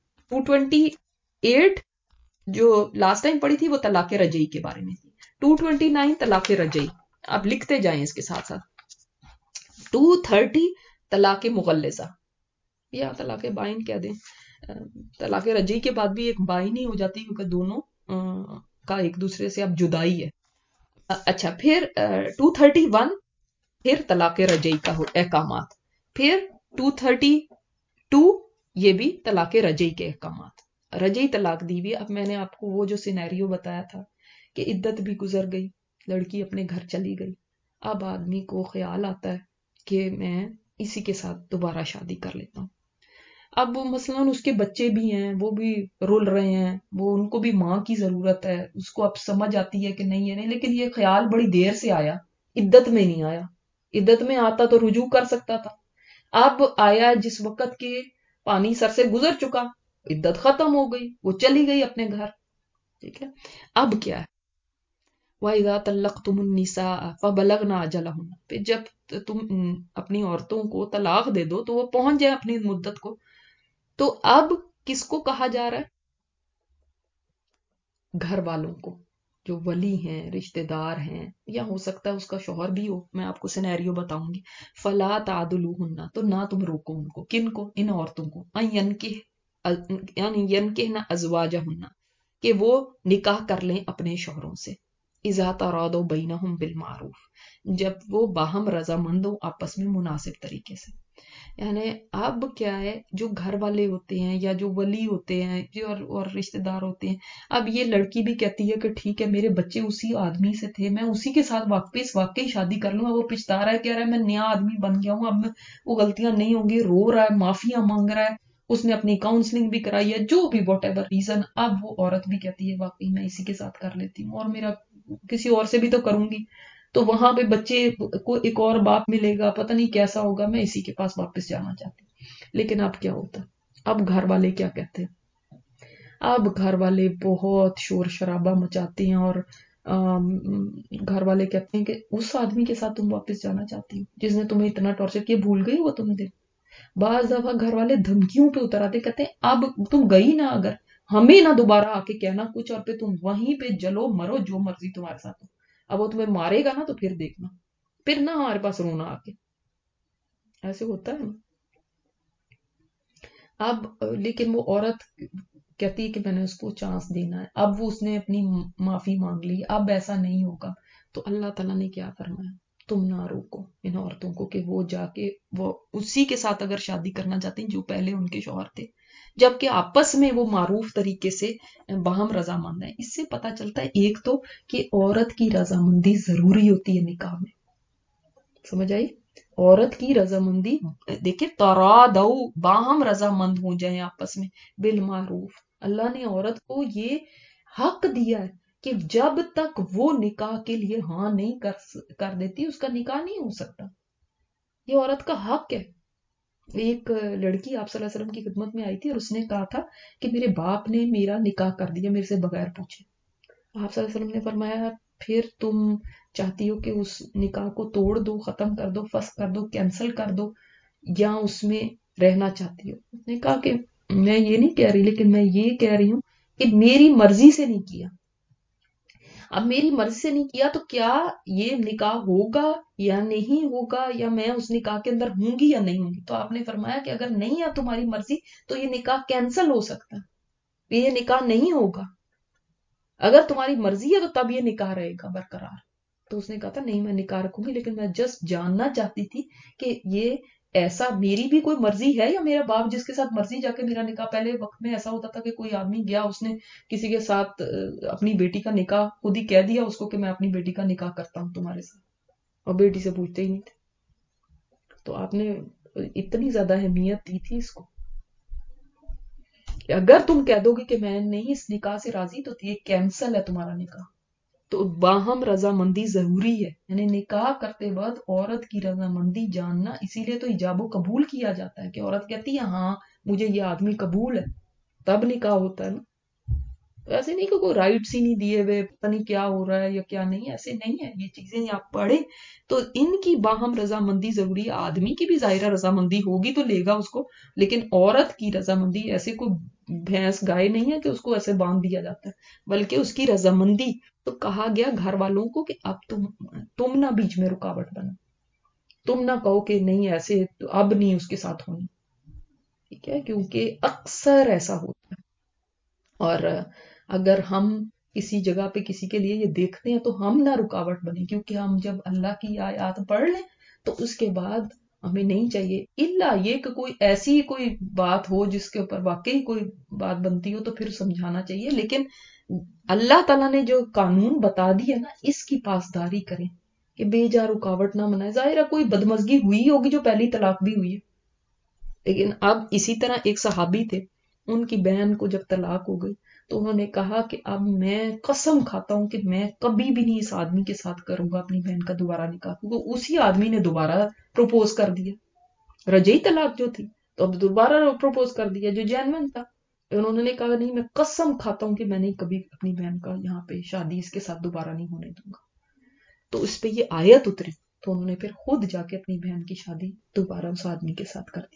228 جو لاسٹ ٹائم پڑھی تھی وہ طلاق رجعی کے بارے میں تھی. 229 طلاق رجعی آپ لکھتے جائیں اس کے ساتھ ساتھ. 230 طلاق مغلظہ یا طلاق بائن کہہ دیں. طلاق رجعی کے بعد بھی ایک بائن ہی ہو جاتی کیونکہ دونوں کا ایک دوسرے سے اب جدائی ہے. اچھا، پھر 231 پھر طلاق رجعی کا احکامات. پھر 232 یہ بھی طلاق رجعی کے احکامات. رجعی طلاق دی ہوئی. اب میں نے آپ کو وہ جو سینیریو بتایا تھا کہ عدت بھی گزر گئی، لڑکی اپنے گھر چلی گئی، اب آدمی کو خیال آتا ہے کہ میں اسی کے ساتھ دوبارہ شادی کر لیتا ہوں. اب مثلاً اس کے بچے بھی ہیں، وہ بھی رول رہے ہیں، وہ ان کو بھی ماں کی ضرورت ہے، اس کو اب سمجھ آتی ہے کہ نہیں ہے نہیں. لیکن یہ خیال بڑی دیر سے آیا، عدت میں نہیں آیا. عدت میں آتا تو رجوع کر سکتا تھا. اب آیا جس وقت کے پانی سر سے گزر چکا، عدت ختم ہو گئی، وہ چلی گئی اپنے گھر. ٹھیک ہے. اب کیا ہے؟ وَإِذَا طَلَّقْتُمُ النِّسَاءَ فَبَلَغْنَ أَجَلَهُنَّ. پھر جب تم اپنی عورتوں کو طلاق دے دو تو وہ پہنچ جائے اپنی مدت کو. تو اب کس کو کہا جا رہا ہے؟ گھر والوں کو، جو ولی ہیں، رشتہ دار ہیں، یا ہو سکتا ہے اس کا شوہر بھی ہو. میں آپ کو سینیریو بتاؤں گی. فَلَا تَعْضُلُوهُنَّ تو نہ تم روکو ان کو. کن کو؟ ان عورتوں کو. یعنی يَنْكِحْنَ أَزْوَاجَهُنَّ کہ وہ نکاح کر لیں اپنے شوہروں سے. اذا تراضوا بینہم بالمعروف جب وہ باہم رضامند ہوں آپس میں مناسب طریقے سے. یعنی اب کیا ہے، جو گھر والے ہوتے ہیں یا جو ولی ہوتے ہیں اور رشتہ دار ہوتے ہیں، اب یہ لڑکی بھی کہتی ہے کہ ٹھیک ہے میرے بچے اسی آدمی سے تھے، میں اسی کے ساتھ واقعی شادی کر لوں. اب وہ پچھتا رہا ہے، کہہ رہا ہے میں نیا آدمی بن گیا ہوں، اب میں وہ غلطیاں نہیں ہوں گی، رو رہا ہے، معافیاں مانگ رہا ہے، اس نے اپنی کاؤنسلنگ بھی کرائی ہے، جو بھی واٹ ایور ریزن. اب وہ عورت بھی کہتی ہے واقعی میں اسی کے ساتھ کر لیتی ہوں، اور میرا کسی اور سے بھی تو کروں گی، تو وہاں پہ بچے کو ایک اور باپ ملے گا، پتہ نہیں کیسا ہوگا، میں اسی کے پاس واپس جانا چاہتی ہوں. لیکن اب کیا ہوتا، اب گھر والے کیا کہتے ہیں؟ اب گھر والے بہت شور شرابہ مچاتے ہیں، اور گھر والے کہتے ہیں کہ اس آدمی کے ساتھ تم واپس جانا چاہتی ہو جس نے تمہیں اتنا ٹارچر کیا، بھول گئی وہ تمہیں دن. بعض دفعہ گھر والے دھمکیوں پہ اتر آتے، کہتے ہیں اب تم گئی نا، اگر ہمیں نہ دوبارہ آ کے کہنا کچھ، اور پھر تم وہیں پہ جلو مرو جو مرضی تمہارے ساتھ ہو. اب وہ تمہیں مارے گا نا تو پھر دیکھنا، پھر نہ ہمارے پاس رونا آ کے. ایسے ہوتا ہے. اب لیکن وہ عورت کہتی ہے کہ میں نے اس کو چانس دینا ہے. اب وہ اس نے اپنی معافی مانگ لی، اب ایسا نہیں ہوگا. تو اللہ تعالیٰ نے کیا فرمایا؟ تم نہ روکو ان عورتوں کو کہ وہ جا کے وہ اسی کے ساتھ اگر شادی کرنا چاہتے ہیں جو پہلے ان کے شوہر تھے، جبکہ آپس میں وہ معروف طریقے سے باہم رضامند ہیں. اس سے پتہ چلتا ہے ایک تو کہ عورت کی رضامندی ضروری ہوتی ہے نکاح میں. سمجھ آئی؟ عورت کی رضامندی، دیکھیں ترادو باہم رضامند ہو جائیں آپس میں بالمعروف. اللہ نے عورت کو یہ حق دیا ہے کہ جب تک وہ نکاح کے لیے ہاں نہیں کر دیتی اس کا نکاح نہیں ہو سکتا. یہ عورت کا حق ہے. ایک لڑکی آپ صلی اللہ علیہ وسلم کی خدمت میں آئی تھی اور اس نے کہا تھا کہ میرے باپ نے میرا نکاح کر دیا میرے سے بغیر پوچھے. آپ صلی اللہ علیہ وسلم نے فرمایا پھر تم چاہتی ہو کہ اس نکاح کو توڑ دو، ختم کر دو، فسخ کر دو، کینسل کر دو، یا اس میں رہنا چاہتی ہو؟ اس نے کہا کہ میں یہ نہیں کہہ رہی، لیکن میں یہ کہہ رہی ہوں کہ میری مرضی سے نہیں کیا. اب میری مرضی سے نہیں کیا تو کیا یہ نکاح ہوگا یا نہیں ہوگا، یا میں اس نکاح کے اندر ہوں گی یا نہیں ہوں گی؟ تو آپ نے فرمایا کہ اگر نہیں ہے تمہاری مرضی تو یہ نکاح کینسل ہو سکتا ہے، یہ نکاح نہیں ہوگا. اگر تمہاری مرضی ہے تو تب یہ نکاح رہے گا برقرار. تو اس نے کہا تھا نہیں میں نکاح رکھوں گی، لیکن میں جسٹ جاننا چاہتی تھی کہ یہ ایسا میری بھی کوئی مرضی ہے یا میرا باپ جس کے ساتھ مرضی جا کے میرا نکاح. پہلے وقت میں ایسا ہوتا تھا کہ کوئی آدمی گیا، اس نے کسی کے ساتھ اپنی بیٹی کا نکاح خود ہی کہہ دیا اس کو کہ میں اپنی بیٹی کا نکاح کرتا ہوں تمہارے ساتھ، اور بیٹی سے پوچھتے ہی نہیں تھے. تو آپ نے اتنی زیادہ اہمیت دی تھی اس کو کہ اگر تم کہہ دو گے کہ میں نہیں اس نکاح سے راضی تو یہ کینسل ہے تمہارا نکاح. تو باہم رضامندی ضروری ہے، یعنی نکاح کرتے وقت عورت کی رضامندی جاننا. اسی لیے تو ایجاب و قبول کیا جاتا ہے کہ عورت کہتی ہے ہاں مجھے یہ آدمی قبول ہے، تب نکاح ہوتا ہے نا. ایسے نہیں کہ کوئی رائٹس ہی نہیں دیے ہوئے پتہ نہیں کیا ہو رہا ہے یا کیا نہیں، ایسے نہیں ہے. یہ چیزیں آپ پڑھیں تو ان کی باہم رضامندی ضروری ہے. آدمی کی بھی ظاہرہ رضامندی ہوگی تو لے گا اس کو، لیکن عورت کی رضامندی ایسے کوئی بھینس گائے نہیں ہے کہ اس کو ایسے باندھ دیا جاتا ہے، بلکہ اس کی رضامندی. تو کہا گیا گھر والوں کو کہ اب تم نہ بیچ میں رکاوٹ بنا، تم نہ کہو کہ نہیں ایسے اب نہیں اس کے ساتھ ہونی. ٹھیک ہے، کیونکہ اکثر ایسا ہوتا ہے. اور اگر ہم کسی جگہ پہ کسی کے لیے یہ دیکھتے ہیں تو ہم نہ رکاوٹ بنے، کیونکہ ہم جب اللہ کی آیات پڑھ لیں تو اس کے بعد ہمیں نہیں چاہیے الا یہ کہ کوئی ایسی کوئی بات ہو جس کے اوپر واقعی کوئی بات بنتی ہو تو پھر سمجھانا چاہیے. لیکن اللہ تعالیٰ نے جو قانون بتا دی ہے نا اس کی پاسداری کریں کہ بے جا رکاوٹ نہ بنائے. ظاہر ہے کوئی بدمزگی ہوئی ہوگی جو پہلی طلاق بھی ہوئی ہے، لیکن اب اسی طرح ایک صحابی تھے، ان کی بہن کو جب طلاق ہو گئی تو انہوں نے کہا کہ اب میں قسم کھاتا ہوں کہ میں کبھی بھی نہیں اس آدمی کے ساتھ کروں گا اپنی بہن کا دوبارہ نکاح، کیونکہ اسی آدمی نے دوبارہ پروپوز کر دیا. رجعی طلاق جو تھی تو اب دوبارہ پروپوز کر دیا جو جینوین تھا. انہوں نے کہا نہیں میں قسم کھاتا ہوں کہ میں نہیں کبھی اپنی بہن کا یہاں پہ شادی اس کے ساتھ دوبارہ نہیں ہونے دوں گا. تو اس پہ یہ آیت اتری تو انہوں نے پھر خود جا کے اپنی بہن کی شادی دوبارہ اس آدمی کے ساتھ کر دی.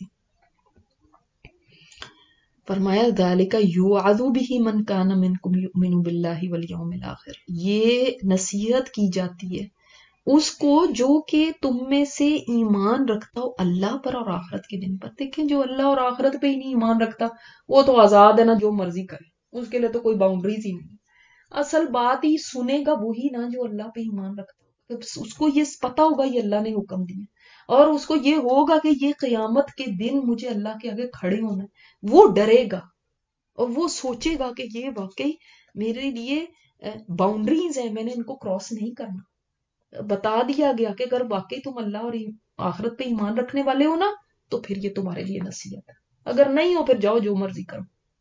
فرمایا ذالک یوعظ بہ من کان منکم یؤمن باللہ والیوم الآخر، یہ نصیحت کی جاتی ہے اس کو جو کہ تم میں سے ایمان رکھتا ہو اللہ پر اور آخرت کے دن پر. دیکھیں جو اللہ اور آخرت پہ ہی نہیں ایمان رکھتا وہ تو آزاد ہے نا جو مرضی کرے، اس کے لیے تو کوئی باؤنڈریز ہی نہیں. اصل بات ہی سنے گا وہی نا جو اللہ پہ ایمان رکھتا ہے، اس کو یہ پتا ہوگا یہ اللہ نے حکم دیا، اور اس کو یہ ہوگا کہ یہ قیامت کے دن مجھے اللہ کے آگے کھڑے ہونا ہے. وہ ڈرے گا اور وہ سوچے گا کہ یہ واقعی میرے لیے باؤنڈریز ہیں، میں نے ان کو کراس نہیں کرنا. بتا دیا گیا کہ اگر واقعی تم اللہ اور آخرت پہ ایمان رکھنے والے ہو نا تو پھر یہ تمہارے لیے نصیحت ہے، اگر نہیں ہو پھر جاؤ جو مرضی کرو.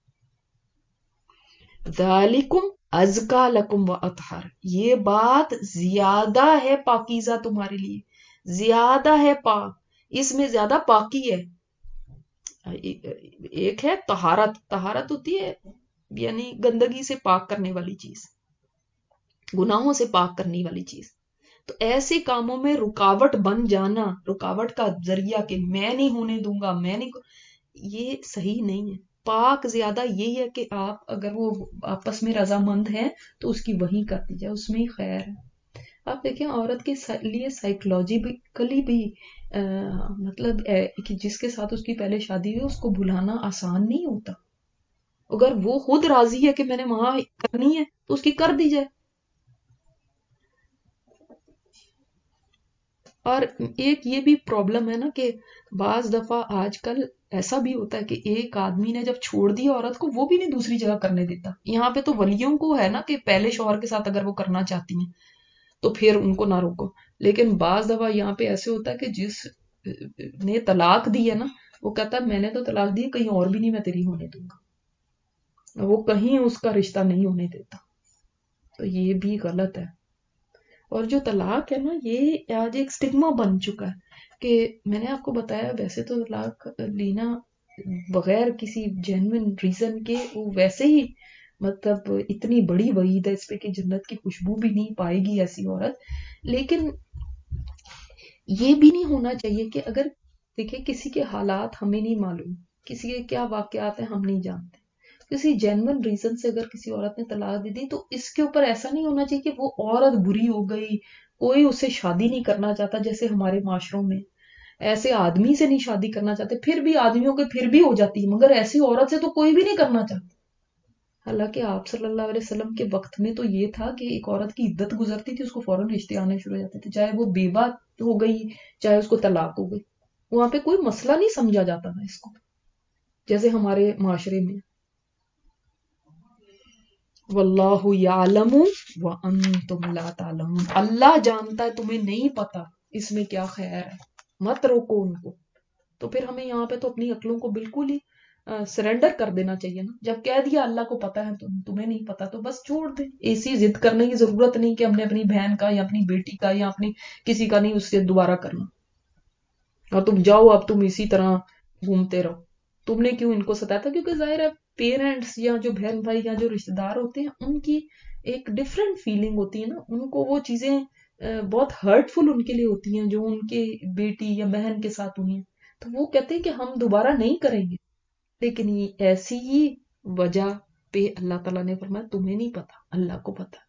ذالکم ازکا لکم و اطہر، یہ بات زیادہ ہے پاکیزہ تمہارے لیے، زیادہ ہے پاک، اس میں زیادہ پاکی ہے. ایک ہے طہارت، طہارت ہوتی ہے یعنی گندگی سے پاک کرنے والی چیز، گناہوں سے پاک کرنے والی چیز. تو ایسے کاموں میں رکاوٹ بن جانا، رکاوٹ کا ذریعہ کہ میں نہیں ہونے دوں گا، میں نہیں، یہ صحیح نہیں ہے. پاک زیادہ یہی ہے کہ آپ اگر وہ آپس میں رضامند ہیں تو اس کی وہی کر دی جائے، اس میں ہی خیر ہے. آپ دیکھیں عورت کے لیے سائیکولوجیکلی بھی مطلب کہ جس کے ساتھ اس کی پہلے شادی ہوئی اس کو بھلانا آسان نہیں ہوتا. اگر وہ خود راضی ہے کہ میں نے وہاں کرنی ہے تو اس کی کر دی جائے. اور ایک یہ بھی پرابلم ہے نا کہ بعض دفعہ آج کل ایسا بھی ہوتا ہے کہ ایک آدمی نے جب چھوڑ دیا عورت کو وہ بھی نہیں دوسری جگہ کرنے دیتا. یہاں پہ تو ولیوں کو ہے نا کہ پہلے شوہر کے ساتھ اگر وہ کرنا چاہتی ہیں تو پھر ان کو نہ روکو. لیکن بعض دفعہ یہاں پہ ایسے ہوتا ہے کہ جس نے طلاق دی ہے نا وہ کہتا ہے میں نے تو طلاق دی کہیں اور بھی نہیں میں تیری ہونے دوں گا، وہ کہیں اس کا رشتہ نہیں ہونے دیتا. تو یہ بھی غلط ہے. اور جو طلاق ہے نا، یہ آج ایک سٹگما بن چکا ہے کہ میں نے آپ کو بتایا ویسے تو طلاق لینا بغیر کسی جینوین ریزن کے وہ ویسے ہی مطلب اتنی بڑی وعید ہے اس پہ کہ جنت کی خوشبو بھی نہیں پائے گی ایسی عورت. لیکن یہ بھی نہیں ہونا چاہیے کہ اگر دیکھیں کسی کے حالات ہمیں نہیں معلوم، کسی کے کیا واقعات ہیں ہم نہیں جانتے، کسی جینوین ریزن سے اگر کسی عورت نے طلاق دے دی تو اس کے اوپر ایسا نہیں ہونا چاہیے کہ وہ عورت بری ہو گئی، کوئی اس سے شادی نہیں کرنا چاہتا. جیسے ہمارے معاشروں میں ایسے آدمی سے نہیں شادی کرنا چاہتے، پھر بھی آدمیوں کے پھر بھی ہو جاتی ہے، مگر ایسی عورت سے تو کوئی بھی نہیں کرنا چاہتا. حالانکہ آپ صلی اللہ علیہ وسلم کے وقت میں تو یہ تھا کہ ایک عورت کی عدت گزرتی تھی اس کو فوراً رشتے آنے شروع ہو جاتے تھے، چاہے وہ بیوہ ہو گئی چاہے اس کو طلاق ہو گئی. وہاں پہ کوئی مسئلہ نہیں سمجھا جاتا تھا اس کو، جیسے ہمارے معاشرے میں. واللہ یعلم وانتم لا تعلمون، اللہ جانتا ہے تمہیں نہیں پتا اس میں کیا خیر ہے، مت روکو ان کو. تو پھر ہمیں یہاں پہ تو اپنی عقلوں کو بالکل ہی سرنڈر کر دینا چاہیے نا. جب کہہ دیا اللہ کو پتا ہے تمہیں نہیں پتا تو بس چھوڑ دیں. ایسی ضد کرنے کی ضرورت نہیں کہ ہم نے اپنی بہن کا یا اپنی بیٹی کا یا اپنی کسی کا نہیں اس سے دوبارہ کرنا، اور تم جاؤ اب تم اسی طرح گھومتے رہو. تم نے کیوں ان کو ستایا تھا؟ کیونکہ ظاہر ہے پیرنٹس یا جو بہن بھائی یا جو رشتے دار ہوتے ہیں ان کی ایک ڈفرینٹ فیلنگ ہوتی ہے نا، ان کو وہ چیزیں بہت ہرٹفل ان کے لیے ہوتی ہیں جو ان کے بیٹی یا بہن کے ساتھ ہوئی ہیں. تو وہ کہتے ہیں کہ ہم دوبارہ نہیں کریں گے. لیکن یہ ایسی ہی وجہ پہ اللہ تعالیٰ نے فرمایا تمہیں نہیں پتا اللہ کو پتا.